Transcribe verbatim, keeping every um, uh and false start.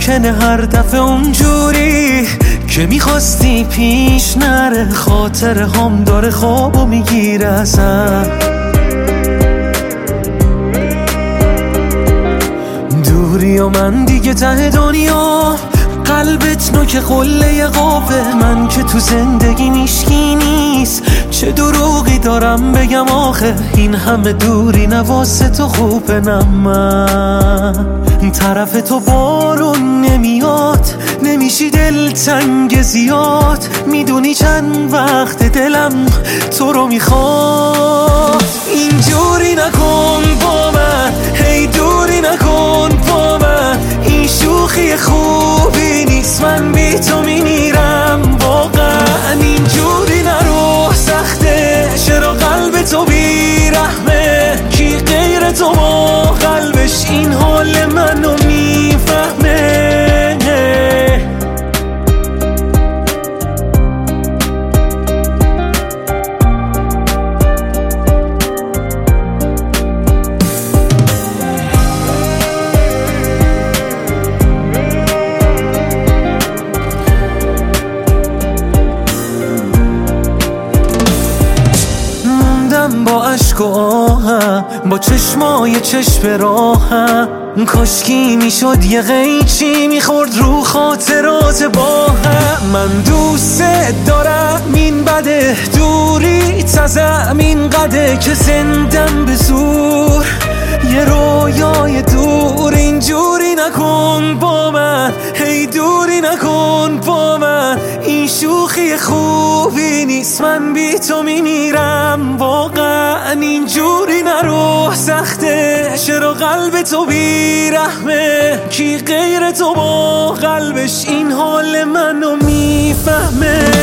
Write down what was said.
ممکنه هر دفعه اونجوری که میخواستی پیش نره، خاطر هم داره خوابو میگیره ازم. دوری و من دیگه ته دنیا، قلبت نوک قله قافه، من که تو زندگی میشکی نیست، چه دروغی دارم بگم آخه، این همه دوری نواسه تو خوبه. نه من طرف تو بارون نمیاد، نمیشی دلتنگ زیاد، میدونی چند وقت دلم تو رو میخواد. اینجوری نکن با من، هی دوری نکن با من، این شوخی خوبی نیست، من بی تو میمیرم واقعا. اینجوری نرو، سخته چرا قلب تو بیرحمه، کی غیر تو ما قلبش این حال منو میفهمه. با عشق و آهم، با چشمای چشم راهم، کاشکی میشد یه قیچی میخورد رو خاطرات با هم. من دوست دارم این بده، دوری تزم این قده که زندم به زور، یه رویای دور. اینجوری نکن با من، هی دوری نکن با من، این شوخی خوبی نیست، من بی تو میمیرم واقعا. اینجوری نرو، سخته چرا قلب تو بیرحمه، کی غیر تو با قلبش این حال منو میفهمه.